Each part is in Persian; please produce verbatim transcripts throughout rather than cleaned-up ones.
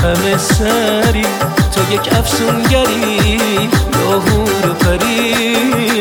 همه سری، تو یک افسونگری یا حور و پری.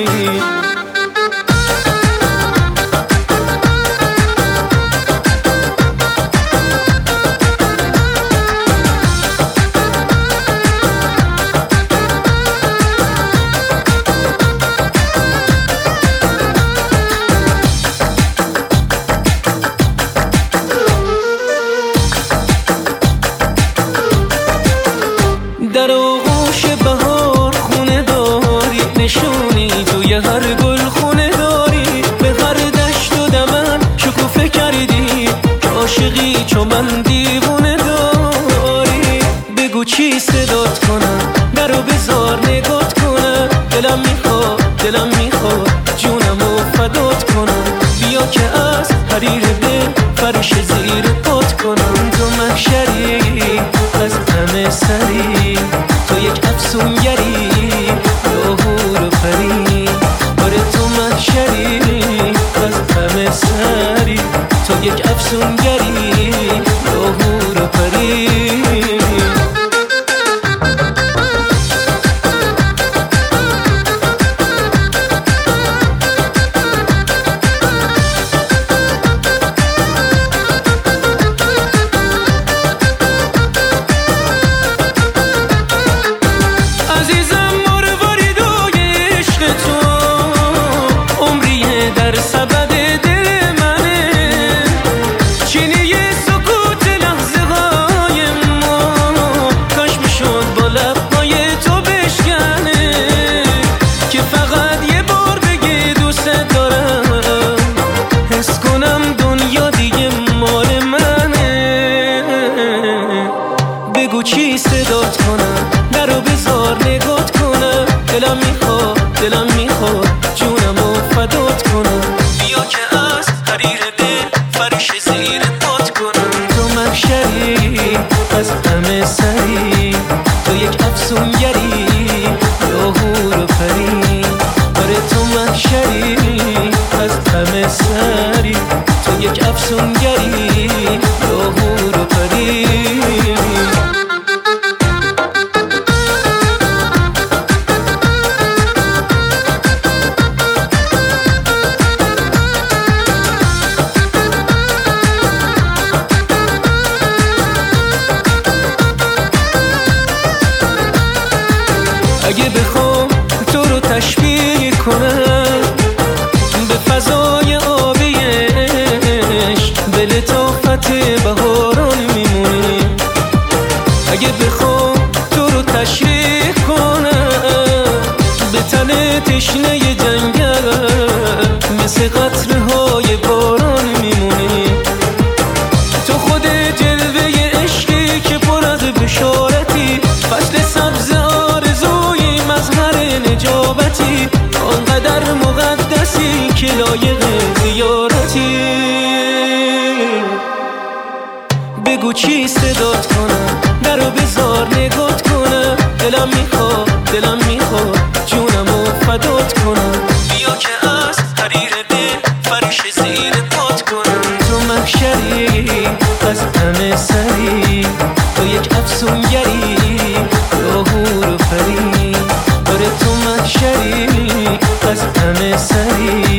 در آغوش بهار خونه داری، نشونی توی هر گل خونه داری. به هر دشت و دمن شکوفه کردی که عاشقی چو من دیوونه داری. بگو چی صدات کنم، درو بذار نگات کنم. دلم میخواد دلم میخواد جونمو فدات کنم. بیا که از حریر دل فرش زیر پات کنم. تو محشری از همه سری، تو یک افسونگری یا حور و پری. آره تو محشری از همه سری، تو یک افسونگری یا حور و پری. بگو چی صدات کنم، درو بذار نگات کنم. دلم میخواد دلم میخواد جونمو فدات کنم. بیا که از حریر دل فرش زیر پات کنم. تو محشری از همه سری، تو یک افسونگری یا حور و پری. آره تو محشری از همه سری، تو یک افسونگری یا حور و پری. اگه بخوام تو رو تشبیه کنم به فضای آبی عشق، به لطافت بهاران میمونی. اگه بخوام تو رو تشریح کنم به تن تشنه جنگل، مثل قطره‌های باران میمونی. تو خود جلوه عشقی که پر از بشارتی، فصل سبز آرزوی مظهر نجابتی. آنقدر مقدسی که لایق زیارتی. بگو چی صدات کنم، درو بذار نگات کنم. دلم میخواد دلم میخواد جونمو فدات کنم. بیا که از حریر دل فرش زیر پات کنم. تو محشری از همه سری، تو یک افسونگری یا حور و پری. آره تو محشری از همه سری،